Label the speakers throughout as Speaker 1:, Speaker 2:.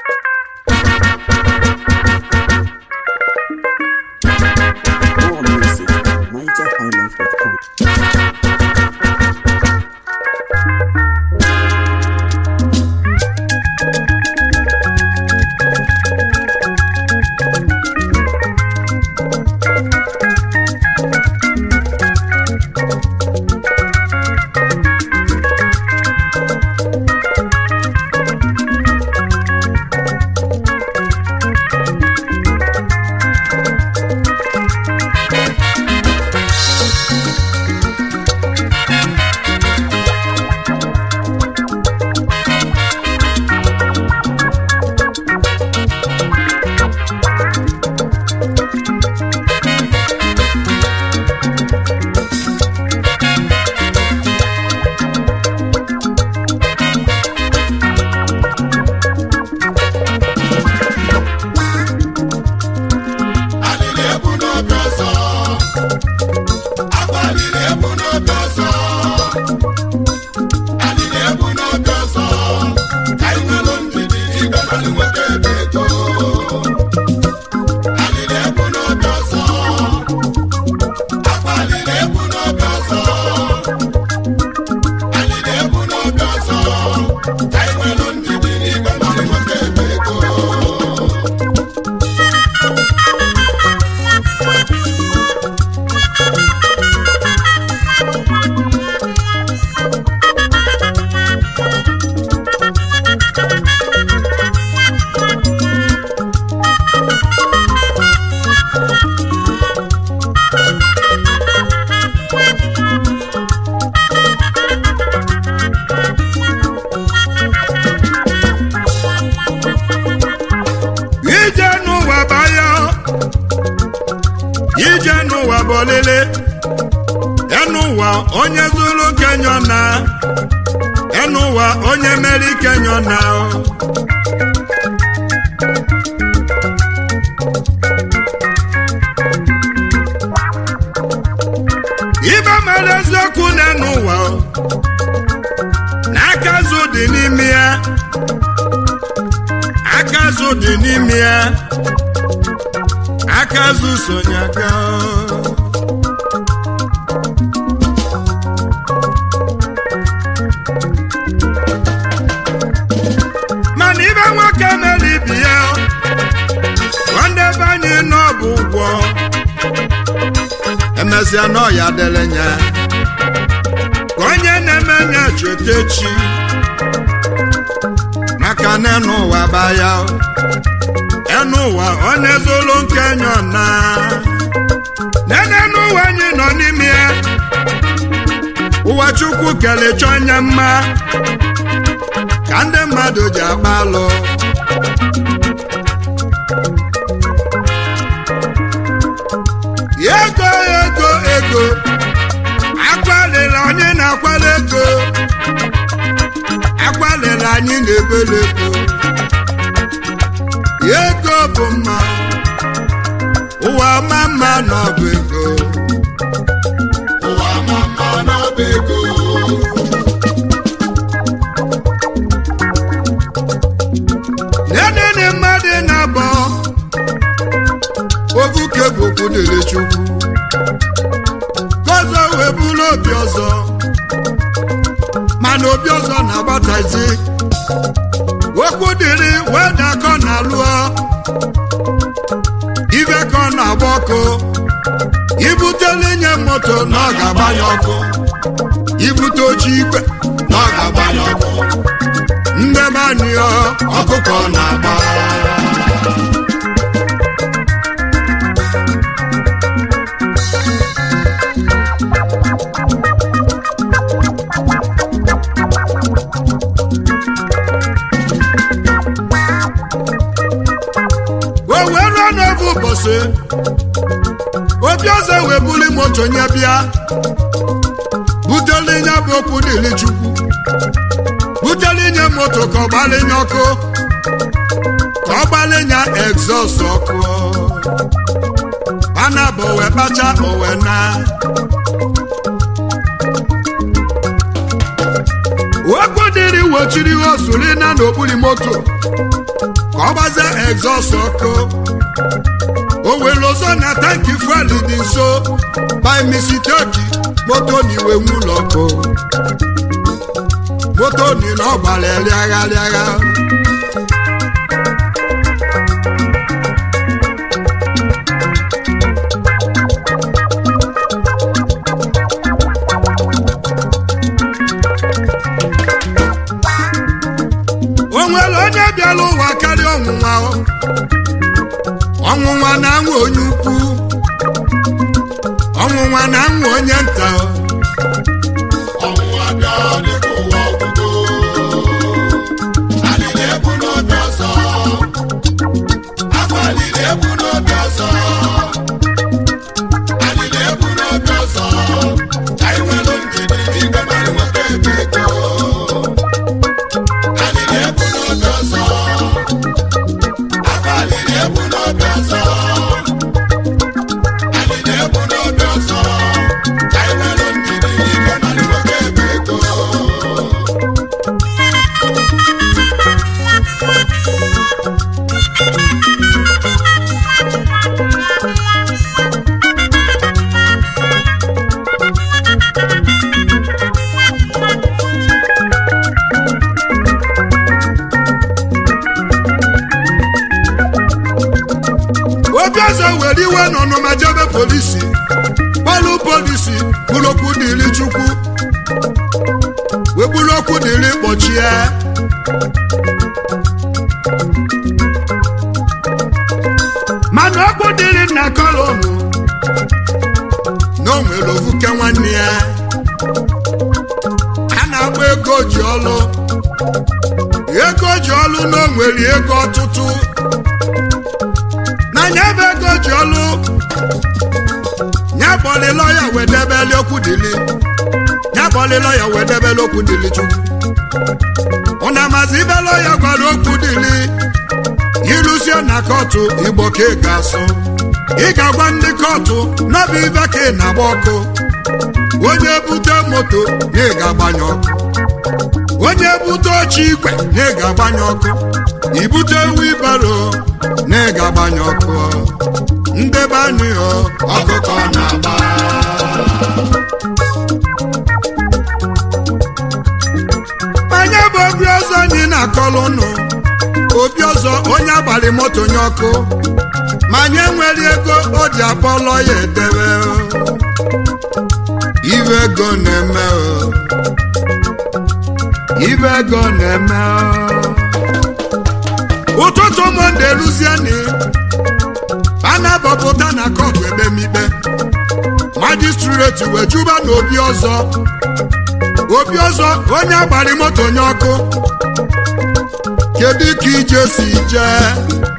Speaker 1: onye zuru Kenya na enuwa onye meri Kenya na ibe mere eziokwu n'enuwa n'akazu dị n'ime ya akazu dị n'ime ya akazu sonyaga emezia no ya delenya onye na-emenya chetechi maka n'ụwa baya enuwa onye zolo Kenya na n'ụwa anyị nọ n'ime ụwa Chukwu kelecha onye mma ka ndị mmadụ ji agbalụ ego akwalila onye na-akwala ego akwalila anyị na-ebele ego bụ mma ụwa mama n'ọbụ ego ụwa mama n'ọbụ ego nenene mmadụ na-abọ ovuke bụ okwu dịrị Chukwu ọzọ wee bụrụ obi ọzọ mana obi ọzọ na-agbatazi okwu dịrị wee dakọ na lụọ ibe ka ọ na-agba ọkụ ibutele nye moto na ọ ga-agbanye ọkụ ibute oche igwe na ọ ga-agbanye ọkụ ndị manio ọkụkọ na-agba obi ọzọ wee buli moto nye bịa butele nye bụ okwu dịrị Chukwu butele nye moto ka ọ gbalinye ọkụ ka ọ gbalinye exhaust ọkụ ana bụ wee kpacha owe na okwu dịrị wochiri osuri na n'okpuru moto ka ọ gbazie exhaust ọkụ o were ọzọ na tanki fuel dị nso by mistake moto n'iwe nwụlọ ọkụ moto ni na ọgbara rịagharịagha onye bịala ụwa karịa ọnwụnwa na-anwụ onye ukwu ọnwụnwa na-anwụ onye nta
Speaker 2: ọnwụnwa bịa dịka ụwa ọgwụgwụ alịla ebu n'obi ọzọ akwa alịla ebu n'obi ọzọ alịla ebu n'obi ọzọ anyị nwere ndidi igwe mara nweta ebe ego alịla ebu n'obi ọzọ akwa alịla ebu n'obi ọzọ alịla ebu n'obi ọzọ anyị nwere ndidi igwe mara nweta ebe ego
Speaker 1: Obiọzọ were iwe n'ọnụma jebe polisi kpọlụ polisi bụrụ okwu dịrị Chukwu wee bụrụ okwu dịrị kpọchie mana okwu dịrị nna kọlọmụ na o nwere ovuke nwanne ya a na-agba ego ji ọlụ na o nwere ego ọtụtụ n'anya bụ ego ji ọlụ nya kpọlịlọ ya wedebeli okwu dịlị nya kpọlịlọ ya wedebeli okwu dịlị Chukwu ụna mazi ibelọ ya gwara okwu dịlị irusie na kọtụ Igbo ka ị ga-asụ ị ga-agwa ndị kọtụ n'ọbụ ibe ka ị na-agba ọkụ onye bute moto na ị ga-agbanye ọkụ onye bute oche igwe na ị ga-agbanye ọkụ ibute wibaro na ị ga-agbanye ọkụ ndebe anyị
Speaker 2: ọkụkọ na-agba
Speaker 1: anya bụ Obiọzọ anyị na-akọlụ ụnụ Obiọzọ onye abalị moto nye ọkụ ma nye nwere ego o ji akpọlọ ya edebe ibe ego na-eme ibe ego na-eme ụtụtụ Monde luzieni a na-abọpụta na kọtụ ebe mikpe majistreti wee juba na Obiọzọ onye agbari moto nye ọkụ kedu ka ije si jee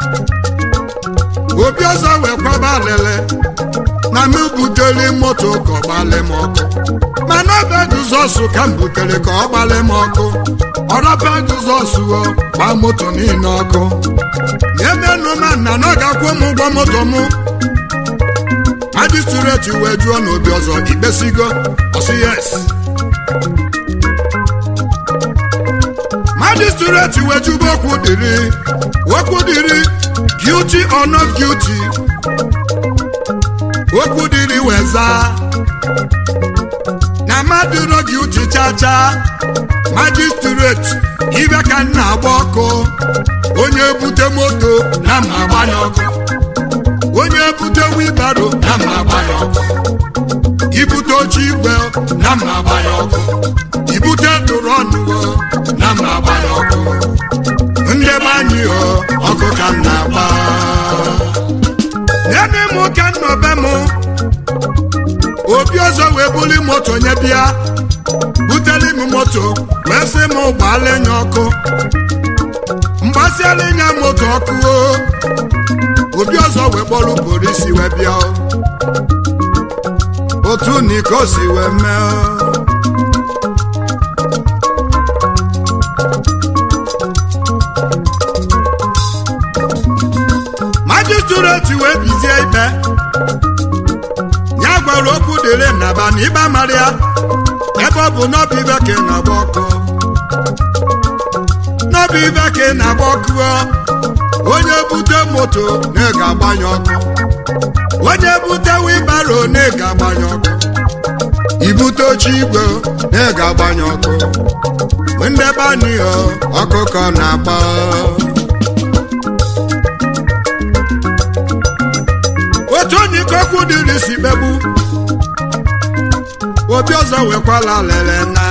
Speaker 1: Obiọzọ wee kwaba alele na m butere moto ka ọ gbalị m ọkụ mana ọ bụ Jizọs ka m butere ka ọ gbalị m ọkụ ọrọba Jizọs gba moto niile ọkụ emenụ na nna na ọ ga-akwụ m ụgwọ moto m majistreti wee jụọ na Obiọzọ ikpesigo ọsị yes majistreti wee jụba okwu dịrị guilty or not guilty okwu dịrị weza na mmadụ no guilty chacha majistreti ibe ka nna agba ọkụ onye bute moto na mma agbanye ọkụ onye bute wibaro na mma agbanye ọkụ ibute oche igwe na mma agbanye ọkụ ibute drọnụ na mma agbanye ọkụ ndebe anyị ọkụ ka m na-agba nene m ka nnọbe m Obiọzọ wee buli moto nye bịa buteli m moto wee sị m gbaala nye ọkụ mgbasiala nye moto ọkụ Obiọzọ wee kpọrọ polisi wee bịa otu niko si wee mee majistreti wee bizie ikpe ya gwara okwu dịrị nnaba na ịba mara ya ebe ọ bụ n'ọbụ ibe ka ị na-agba ọkụ n'ọbụ ibe ka ị na-agba ọkụ onye bute moto na ị ga-agbanye ọkụ onye bute wibaro na ị ga-agbanye ọkụ ibute oche igwe na ị ga-agbanye ọkụ ndị be anyị ọkụkọ na-agba otu onye ikokwu dịrị si kpegbu obi ọzọ wekwala lele na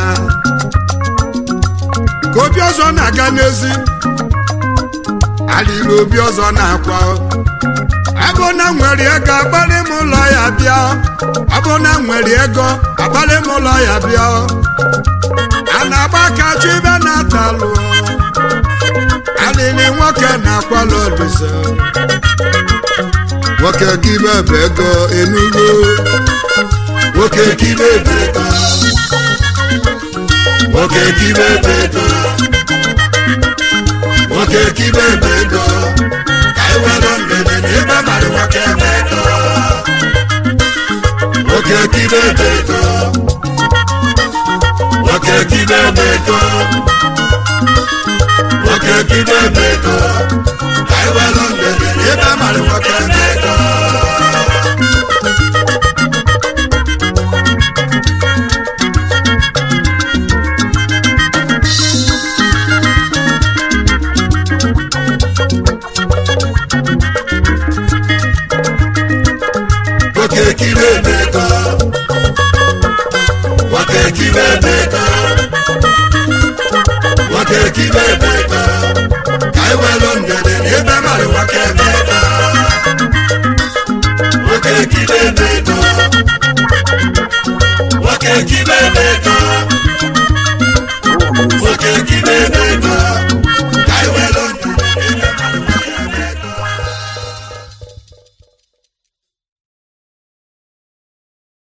Speaker 1: ka obi ọzọ na-aga n'ezi alịrị obi ọzọ na-akwa abụ na nwere ego agbalị m ụlọ ya bịa abụ na nwere ego agbalị m ụlọ ya bịa a na-agba aka chụ ibe na-atalụ alịrị nwoke na-akwala olise nwoke kibe bụ ego enugo nwoke kibe bụ ego nwoke kibe bụ ego nwoke kibe bụ ego ka iwere ndede n'ebe mara nwoke bụ ego nwoke kibe bụ ego nwoke kibe bụ ego nwoke kibe bụ ego